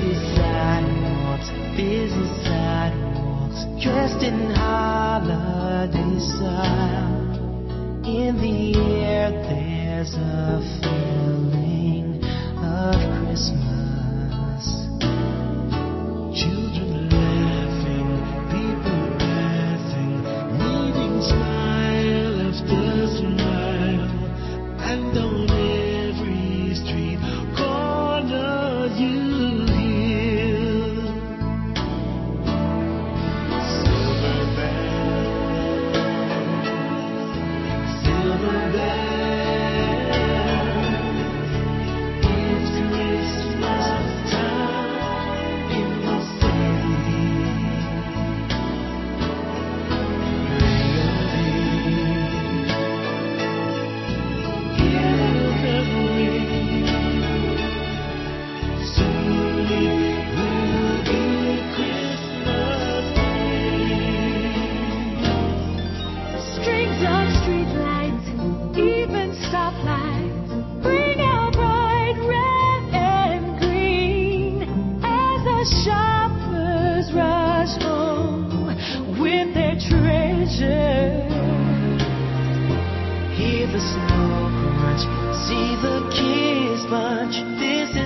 City sidewalks, busy sidewalks, dressed in holiday style. In the air there's a feeling of Christmas. Children laughing, people laughing, meeting smile after smile. And on every street corner you hear silver bells, silver bells. It's Christmas time in the city. Soon it will be Christmas Day. Strings of streetlights, even stoplights, bring out bright red and green as the shoppers rush home with their treasures. Hear the snow crunch, see the kids bunch. This